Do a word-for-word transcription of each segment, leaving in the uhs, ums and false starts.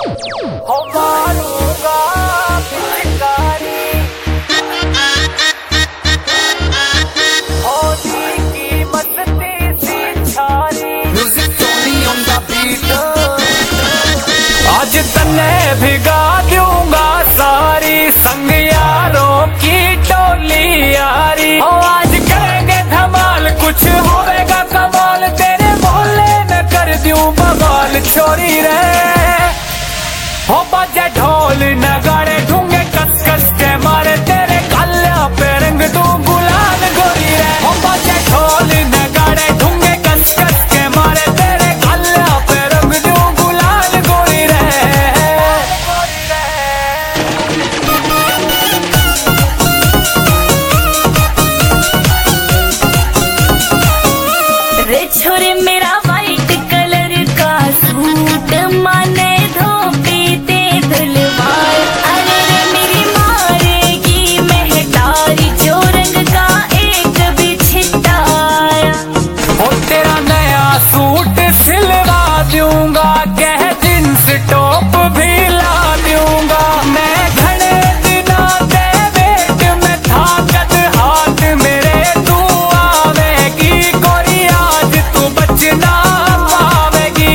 हो मारूंगा पिचकारी होली की मस्ती सी छारी music Tony on the beat आज तन्ने भिगा दूंगा सारी संग यारों की टोली यारी हो आज करेंगे धमाल कुछ होगा कमाल तेरे मोहल्ले में कर दूं बवाल छोरी रे हो बजे ढोल नगाड़े ढूंगे कस कस के मारे तेरे काल्या पे रंग दूं गुलाल गोरी रे हो बजे ढोल नगाड़े ढूंगे कस कस के मारे तेरे काल्या पे रंग दूं गुलाल गोरी रे रे छोरे मेरा वाइट कलर का सूट माने धोबी ते धुलवार अरे रे मेरी मारेगी महतारी जो रंग का एक भी छिट्टा आया हो तेरा नया सूट सिलवा दूंगा कह जींस टॉप भी ला दूंगा मैं घने दिनों दे वेट में था कद हाथ मेरे तू आवेगी गोरी आज तू बचना पावेगी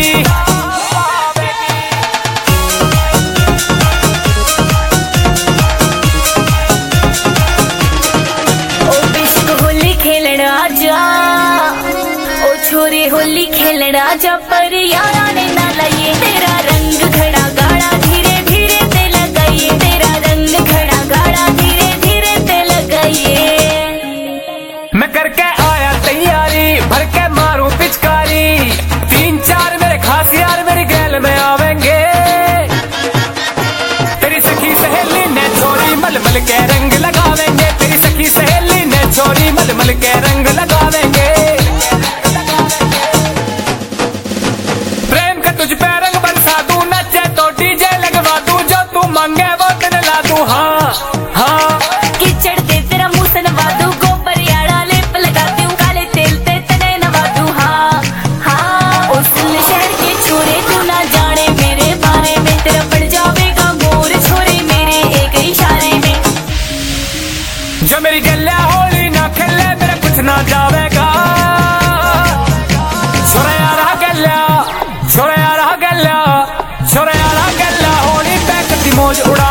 ओ बिस्क होली खेलण आजा ओ छोरे होली खेलण आजा पर यारा ने ना लाइए तेरा रंग घड़ा गाढ़ा धीरे धीरे ते लगाइए तेरा रंग घड़ा गाढ़ा धीरे धीरे ते लगाइए मैं करके आया तैयारी भर के मारूं पिचकारी तीन चार मेरे खास यार मेरी गैल में आवेंगे तेरी सखी सहेली ने छोरी मल मल के रंग लगावेंगे तेरी सखी सहेली ने छोरी मल मल के रंग लगावेंगे प्रेम का तुझ पे रंग बरसा दूं नचे तो डीजे लगवा दूं जो तू मांगे वो तेरे ला दूं हाँ हाँ कीचड़ दे तेरा मुंह से नवा दूं गोबर याड़ा लेप लगा दूं काले तेल ते तने नवा दूं हाँ हाँ उस शहर के छोरे तू ना जाने मेरे बारे में तेरा पड़ जाएगा मोर छोरे मेरे एक इशारे में जो मेरी गल्ला होली ना खेले मेरा कुछ ना जावेगा छोरा यारा गल्ला छोरा यारा गल्ला छोरा यारा गल्ला होली पे कती मौज उड़ा